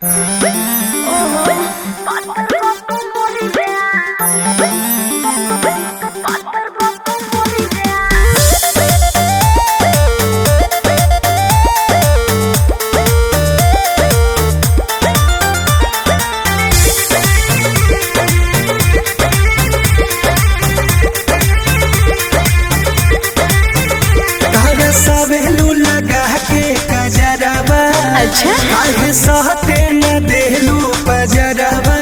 अच्छा काहे सहते न देलू बजरवा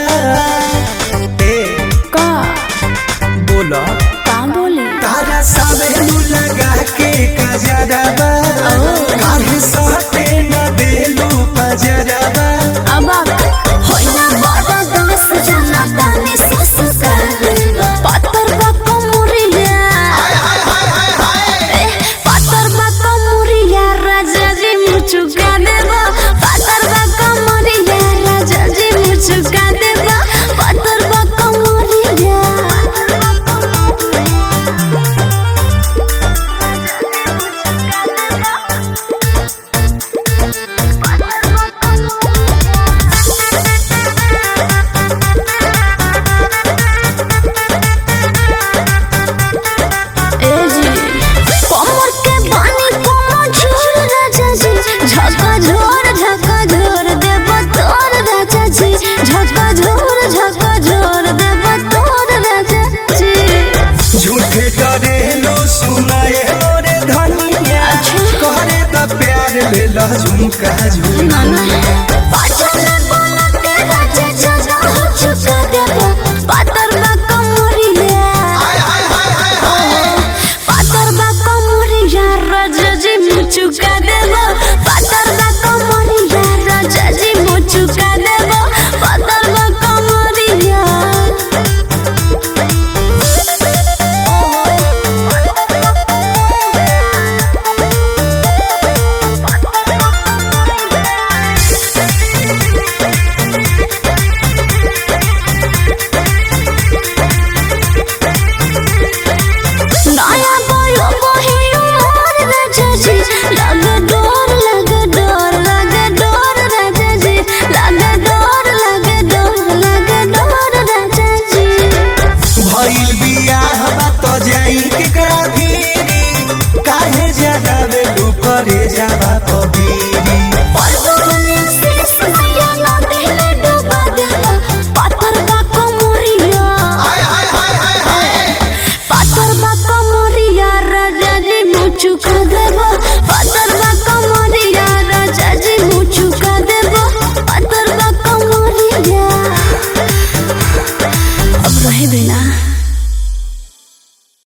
का बोला का बोले तारा सावेलू लगा के गजरवा काहे सहते न देलू बजरवा अब होइना बड़ा दस जना ताने ससुर पातर बाको मुरिया पातर बाको मुरिया राजा जी मुचुका देबा पातर बाको मुरिया राजा जी मुचुका देबा पातर बाको मुरिया झूठे करेलो सुनाए रे धनिया करे त प्यार लेला झुमका झुमका चुका देबो पातर बा कमरिया राजा जी मुचुका देबो पातर बा कमरिया नया बोयो बोहियो मोर राजा जी लगे डोर राजा जी लगे डोर राजा जी भइल बियाह त जाई केकरा भीरी काहे जगावे लू करे जावा पबीरी परगोने से सैया ना देले डूबा देला पातर बा कमरिया पातर बा कमरिया राजा जी मुचुका देबो पातर बा कमरिया राजा जी मुचुका देबो पातर बा कमरिया अब रहे बिना